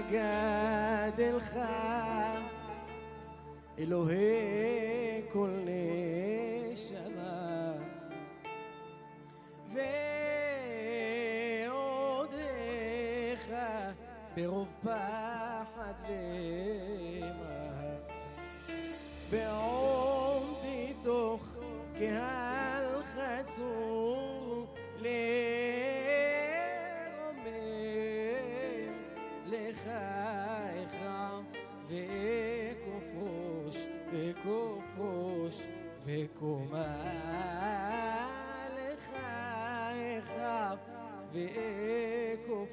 גדלך אלוהי כל נשמה ועודך ברוב פחד ואימה בעומדי תוך קהל חצור לרומם לך אכרע ואקוף ראש וקומה לך אכרע ואקוף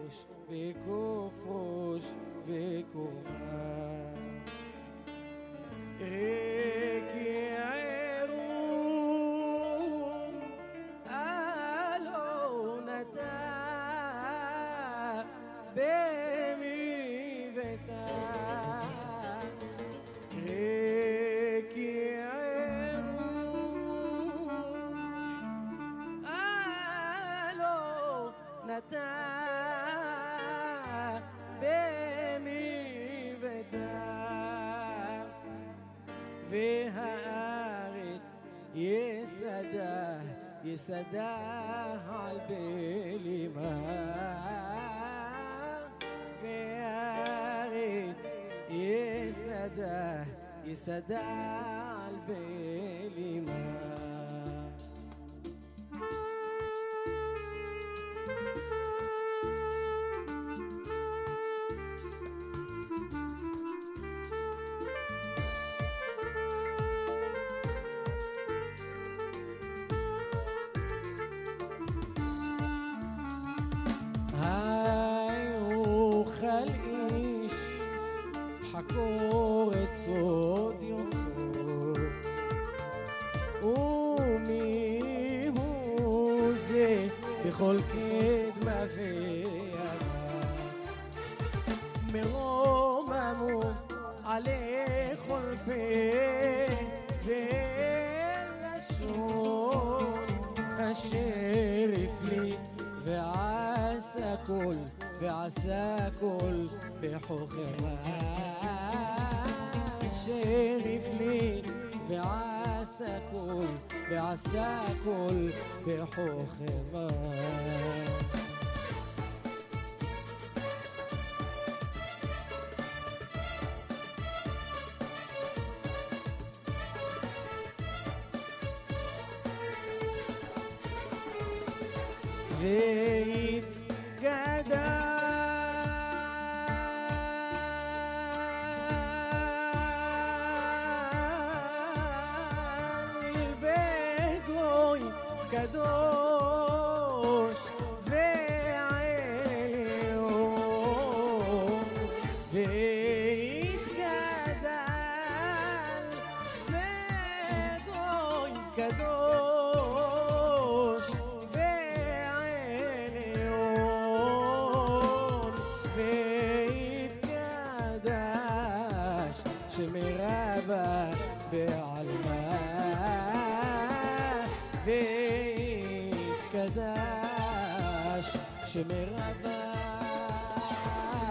ראש וקומה ריק יערום אלונתה במי ביתה ריק יערום אלונתה במי ביתה והארץ יסדה על בלימה והארץ יסדה על בלימה אוכל איש חקור את סוד יוצרו ומי הוא זה בכל קדמה וימה מרוממו עלי כל פה ולשון אשר הפליא ועשה כל בחוכמה אשר הפליא ועשה כל בחוכמה והתגדל בגוי קדוש ועליון והתגדל בגוי קדוש שמרבה בעלמה והתקדש שמרבה